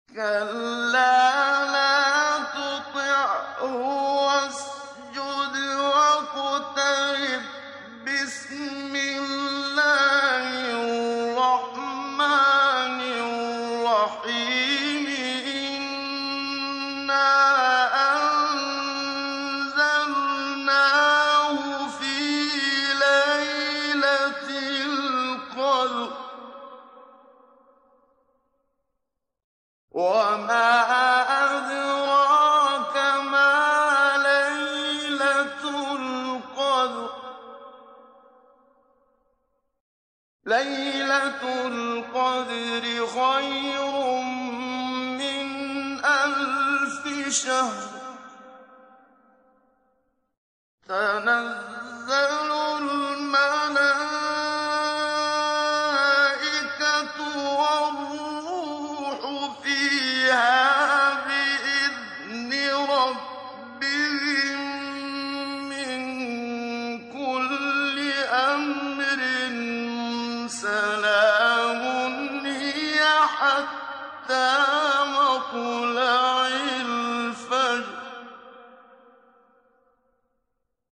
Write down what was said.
كَلَّا لَا تُطِعْهُ وَاسْجُدْ وَاقْتَرِب ۩ بِسْمِ اللَّهِ الرَّحْمَٰنِ الرَّحِيمِ إِنَّا أَنزَلْنَاهُ فِي لَيْلَةِ الْقَدْرِ ۗ وَمَا أَدْرَاكَ مَا لَيْلَةُ الْقَدْرِ لَيْلَةُ الْقَدْرِ خَيْرٌ مِّنْ أَلْفِ شَهْرٍ تَنَزَّلُ الْمَلَائِكَةُ وَالرُّوحُ فِيهَا بِإِذْنِ رَبِّهِم مِّن كُلِّ أَمْرٍ سَلَامٌ هِيَ حَتَّىٰ